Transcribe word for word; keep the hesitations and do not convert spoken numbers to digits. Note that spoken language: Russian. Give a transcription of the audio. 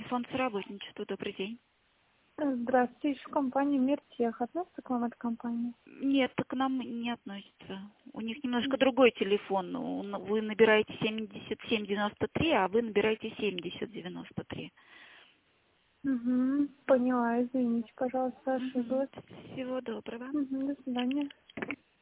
Фонд соработничества. Добрый день. Здравствуйте, еще компания Миртех. Относится к вам эта компания? Нет, к нам не относится. У них немножко другой телефон. У- Вы набираете семьдесят семь девяносто три, а вы набираете семьдесят девяносто три. Угу, поняла, извините, пожалуйста, Мгм. ошиблась. Всего доброго. Угу, до свидания.